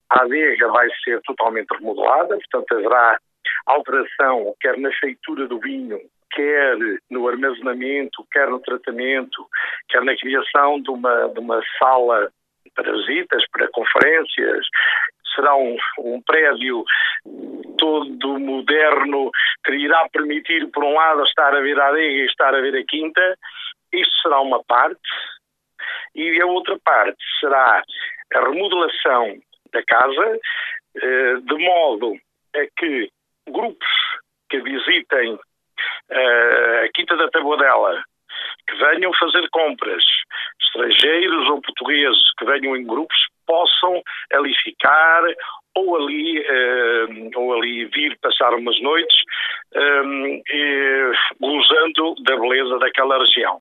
A adega vai ser totalmente remodelada, portanto haverá alteração quer na feitura do vinho, quer no armazenamento, quer no tratamento, quer na criação de uma sala para visitas, para conferências. Será um prédio todo moderno que irá permitir, por um lado, estar a ver a adega e estar a ver a quinta. Isto será uma parte. E a outra parte será a remodelação da casa, de modo a que grupos que visitem a Quinta da Taboadela, que venham fazer compras, estrangeiros ou portugueses que venham em grupos, possam ali ficar ou ali vir passar umas noites